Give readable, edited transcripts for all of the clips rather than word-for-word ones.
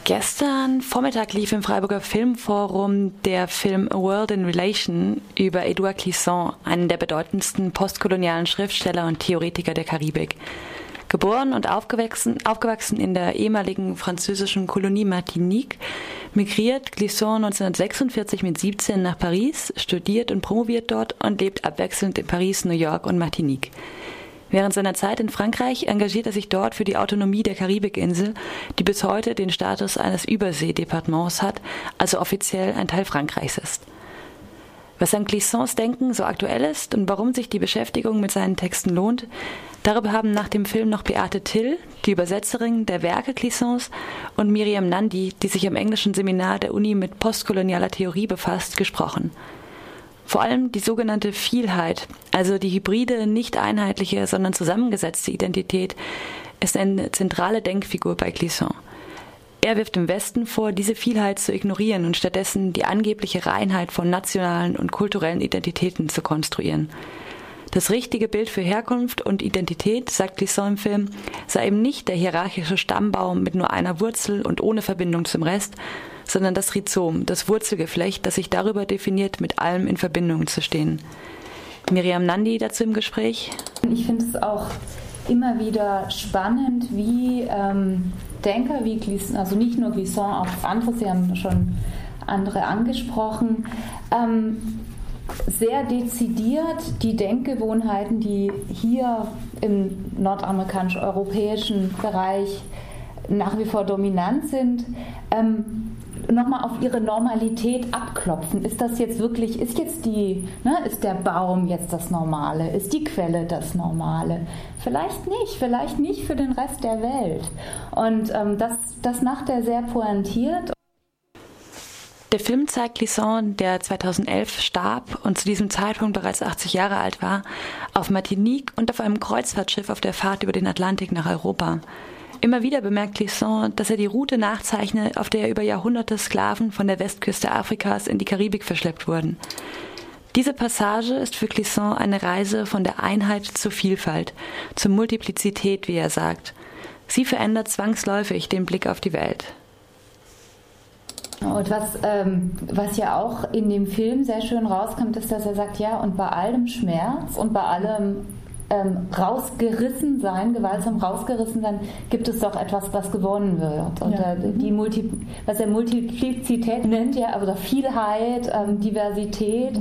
Gestern Vormittag lief im Freiburger Filmforum der Film A World in Relation über Edouard Clisson, einen der bedeutendsten postkolonialen Schriftsteller und Theoretiker der Karibik. Geboren und aufgewachsen in der ehemaligen französischen Kolonie Martinique, migriert Clisson 1946 mit 17 nach Paris, studiert und promoviert dort und lebt abwechselnd in Paris, New York und Martinique. Während seiner Zeit in Frankreich engagiert er sich dort für die Autonomie der Karibikinsel, die bis heute den Status eines Überseedepartements hat, also offiziell ein Teil Frankreichs ist. Was an Clissons Denken so aktuell ist und warum sich die Beschäftigung mit seinen Texten lohnt, darüber haben nach dem Film noch Beate Till, die Übersetzerin der Werke Clissons, und Miriam Nandi, die sich am englischen Seminar der Uni mit postkolonialer Theorie befasst, gesprochen. Vor allem die sogenannte Vielheit, also die hybride, nicht einheitliche, sondern zusammengesetzte Identität, ist eine zentrale Denkfigur bei Clisson. Er wirft dem Westen vor, diese Vielheit zu ignorieren und stattdessen die angebliche Reinheit von nationalen und kulturellen Identitäten zu konstruieren. Das richtige Bild für Herkunft und Identität, sagt Clisson im Film, sei eben nicht der hierarchische Stammbaum mit nur einer Wurzel und ohne Verbindung zum Rest, sondern das Rhizom, das Wurzelgeflecht, das sich darüber definiert, mit allem in Verbindung zu stehen. Miriam Nandi dazu im Gespräch. Ich finde es auch immer wieder spannend, wie Denker wie Clisson, also nicht nur Clisson, auch andere, Sie haben schon andere angesprochen, sehr dezidiert die Denkgewohnheiten, die hier im nordamerikanisch-europäischen Bereich nach wie vor dominant sind, nochmal auf ihre Normalität abklopfen. Ist das jetzt wirklich, ist der Baum jetzt das Normale? Ist die Quelle das Normale? Vielleicht nicht für den Rest der Welt. Und das macht er sehr pointiert. Der Film zeigt Clisson, der 2011 starb und zu diesem Zeitpunkt bereits 80 Jahre alt war, auf Martinique und auf einem Kreuzfahrtschiff auf der Fahrt über den Atlantik nach Europa. Immer wieder bemerkt Clisson, dass er die Route nachzeichne, auf der über Jahrhunderte Sklaven von der Westküste Afrikas in die Karibik verschleppt wurden. Diese Passage ist für Clisson eine Reise von der Einheit zur Vielfalt, zur Multiplizität, wie er sagt. Sie verändert zwangsläufig den Blick auf die Welt. Und was ja auch in dem Film sehr schön rauskommt, ist, dass er sagt, ja, und bei allem Schmerz und bei allem gewaltsam rausgerissen sein, gibt es doch etwas, was gewonnen wird. Und was er Multiplizität nennt, ja, oder Vielheit, Diversität,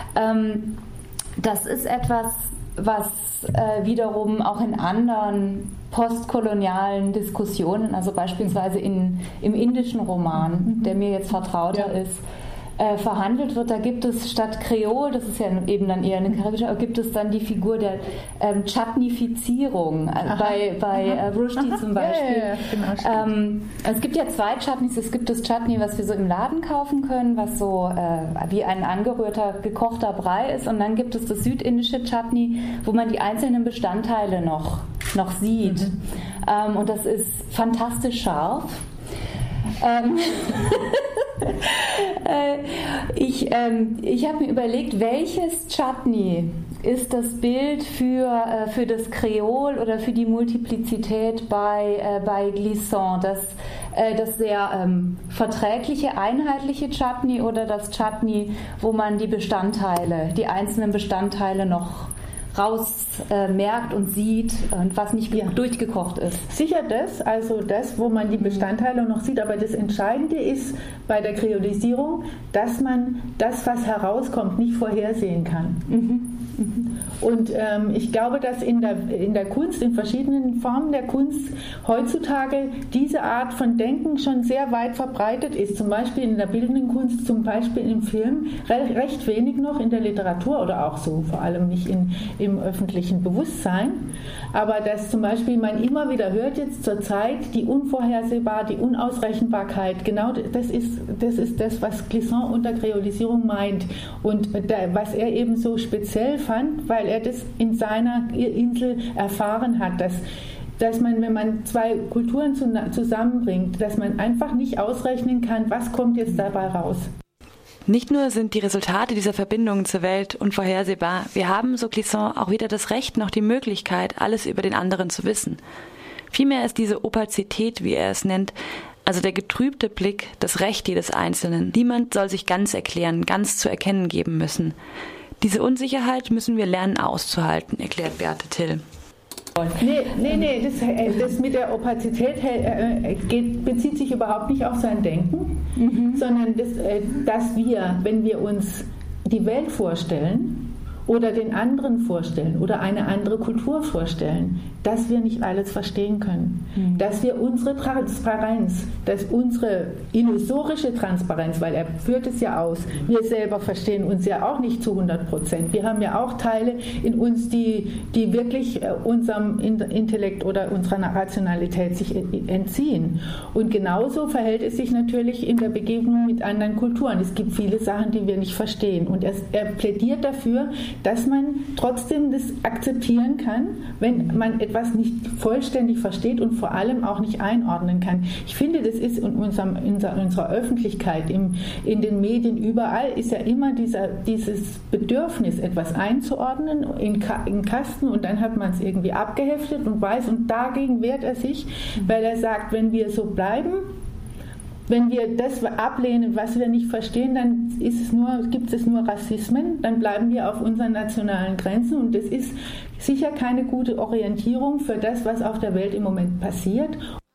das ist etwas, was wiederum auch in anderen postkolonialen Diskussionen, also beispielsweise im indischen Roman, der mir jetzt vertrauter ist, verhandelt wird. Da gibt es statt Kreol, das ist ja eben dann eher eine karibische, gibt es dann die Figur der Chutnifizierung, bei Rushdie zum Beispiel. Ja, genau, es gibt ja zwei Chutneys. Es gibt das Chutney, was wir so im Laden kaufen können, was so wie ein angerührter, gekochter Brei ist, und dann gibt es das südindische Chutney, wo man die einzelnen Bestandteile noch sieht. Und das ist fantastisch scharf. Ich habe mir überlegt, welches Chutney ist das Bild für das Kreol oder für die Multiplizität bei Clisson? Das sehr verträgliche, einheitliche Chutney oder das Chutney, wo man die einzelnen Bestandteile noch merkt und sieht und was nicht durchgekocht ist. Sicher das, wo man die Bestandteile noch sieht, aber das Entscheidende ist bei der Kreolisierung, dass man das, was herauskommt, nicht vorhersehen kann. Und ich glaube, dass in der Kunst, in verschiedenen Formen der Kunst heutzutage diese Art von Denken schon sehr weit verbreitet ist. Zum Beispiel in der bildenden Kunst, zum Beispiel im Film, recht wenig noch in der Literatur oder auch so, vor allem nicht im öffentlichen Bewusstsein. Aber dass zum Beispiel man immer wieder hört jetzt zur Zeit, die die Unausrechenbarkeit, genau das ist das, was Clisson unter Kreolisierung meint. Und was er eben so speziell fand, weil er das in seiner Insel erfahren hat, dass man, wenn man zwei Kulturen zusammenbringt, dass man einfach nicht ausrechnen kann, was kommt jetzt dabei raus. Nicht nur sind die Resultate dieser Verbindungen zur Welt unvorhersehbar, wir haben, so Clisson, auch weder das Recht noch die Möglichkeit, alles über den anderen zu wissen. Vielmehr ist diese Opazität, wie er es nennt, Also der getrübte Blick, das Recht jedes Einzelnen. Niemand soll sich ganz erklären, ganz zu erkennen geben müssen. Diese Unsicherheit müssen wir lernen auszuhalten, erklärt Beate Till. Nee, das mit der Opazität bezieht sich überhaupt nicht auf sein Denken, sondern dass wir, wenn wir uns die Welt vorstellen oder den anderen vorstellen oder eine andere Kultur vorstellen, dass wir nicht alles verstehen können. Dass wir unsere Transparenz, dass unsere illusorische Transparenz, weil er führt es ja aus, wir selber verstehen uns ja auch nicht zu 100%. Wir haben ja auch Teile in uns, die wirklich unserem Intellekt oder unserer Rationalität sich entziehen. Und genauso verhält es sich natürlich in der Begegnung mit anderen Kulturen. Es gibt viele Sachen, die wir nicht verstehen. Und er plädiert dafür, dass man trotzdem das akzeptieren kann, wenn man etwas nicht vollständig versteht und vor allem auch nicht einordnen kann. Ich finde, das ist in unserer Öffentlichkeit, in den Medien, überall ist ja immer dieses Bedürfnis, etwas einzuordnen in Kasten, und dann hat man es irgendwie abgeheftet und weiß, und dagegen wehrt er sich, weil er sagt, wenn wir so bleiben, wenn wir das ablehnen, was wir nicht verstehen, dann gibt es nur Rassismen, dann bleiben wir auf unseren nationalen Grenzen, und das ist sicher keine gute Orientierung für das, was auf der Welt im Moment passiert.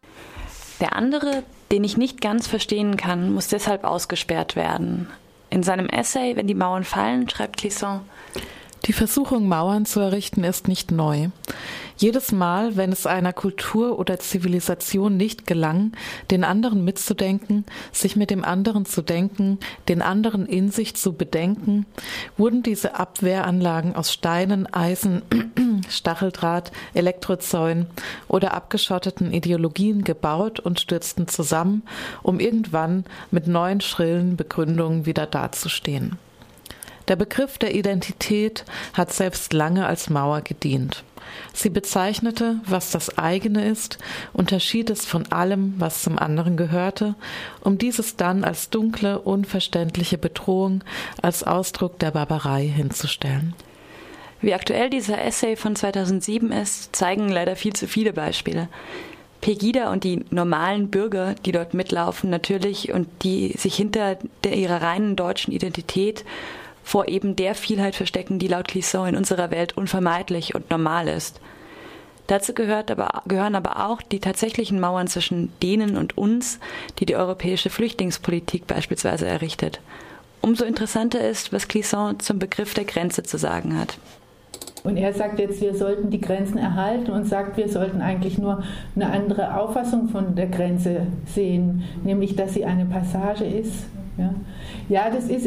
Der andere, den ich nicht ganz verstehen kann, muss deshalb ausgesperrt werden. In seinem Essay »Wenn die Mauern fallen« schreibt Clisson: Die Versuchung, Mauern zu errichten, ist nicht neu. Jedes Mal, wenn es einer Kultur oder Zivilisation nicht gelang, den anderen mitzudenken, sich mit dem anderen zu denken, den anderen in sich zu bedenken, wurden diese Abwehranlagen aus Steinen, Eisen, Stacheldraht, Elektrozäunen oder abgeschotteten Ideologien gebaut und stürzten zusammen, um irgendwann mit neuen schrillen Begründungen wieder dazustehen. Der Begriff der Identität hat selbst lange als Mauer gedient. Sie bezeichnete, was das eigene ist, unterschied es von allem, was zum anderen gehörte, um dieses dann als dunkle, unverständliche Bedrohung, als Ausdruck der Barbarei hinzustellen. Wie aktuell dieser Essay von 2007 ist, zeigen leider viel zu viele Beispiele. Pegida und die normalen Bürger, die dort mitlaufen, natürlich, und die sich hinter ihrer reinen deutschen Identität vor eben der Vielheit verstecken, die laut Clisson in unserer Welt unvermeidlich und normal ist. Dazu gehören aber auch die tatsächlichen Mauern zwischen denen und uns, die europäische Flüchtlingspolitik beispielsweise errichtet. Umso interessanter ist, was Clisson zum Begriff der Grenze zu sagen hat. Und er sagt jetzt, wir sollten die Grenzen erhalten, und sagt, wir sollten eigentlich nur eine andere Auffassung von der Grenze sehen, nämlich, dass sie eine Passage ist. Ja, das ist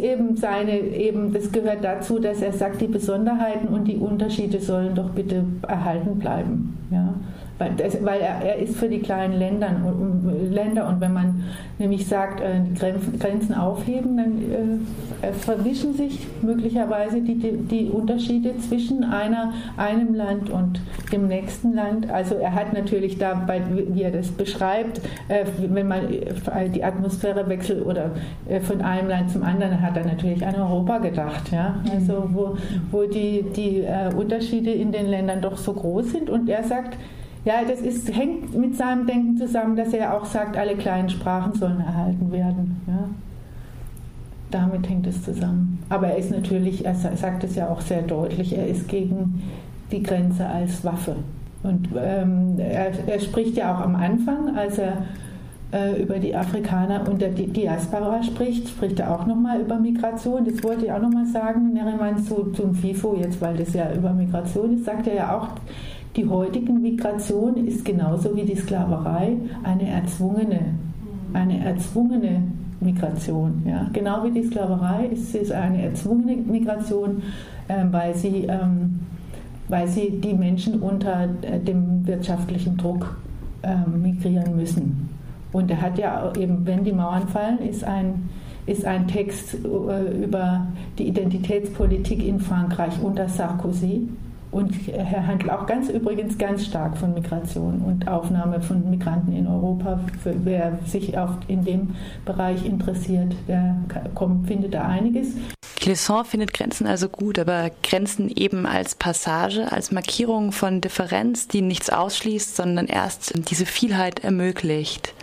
das gehört dazu, dass er sagt, die Besonderheiten und die Unterschiede sollen doch bitte erhalten bleiben. Ja? Weil er ist für die kleinen Länder, und wenn man nämlich sagt, die Grenzen aufheben, dann verwischen sich möglicherweise die Unterschiede zwischen einem Land und dem nächsten Land. Also er hat natürlich dabei, wie er das beschreibt, wenn man die Atmosphäre wechselt oder von einem Land zum anderen, hat er natürlich an Europa gedacht. Ja? Also wo die Unterschiede in den Ländern doch so groß sind, und er sagt, ja, hängt mit seinem Denken zusammen, dass er auch sagt, alle kleinen Sprachen sollen erhalten werden. Ja? Damit hängt es zusammen. Aber er sagt es ja auch sehr deutlich, er ist gegen die Grenze als Waffe. Und er spricht ja auch am Anfang, als er über die Afrikaner und die Diaspora spricht er auch nochmal über Migration. Das wollte ich auch nochmal sagen, Neriman zum FIFO, jetzt weil das ja über Migration ist, sagt er ja auch, die heutige Migration ist genauso wie die Sklaverei eine erzwungene Migration. Ja? Genau wie die Sklaverei ist es eine erzwungene Migration, weil sie die Menschen unter dem wirtschaftlichen Druck migrieren müssen. Und er hat ja eben, wenn die Mauern fallen, ist ein Text über die Identitätspolitik in Frankreich unter Sarkozy. Und er handelt auch übrigens ganz stark von Migration und Aufnahme von Migranten in Europa. Wer sich in dem Bereich interessiert, der findet da einiges. Clisson findet Grenzen also gut, aber Grenzen eben als Passage, als Markierung von Differenz, die nichts ausschließt, sondern erst diese Vielheit ermöglicht.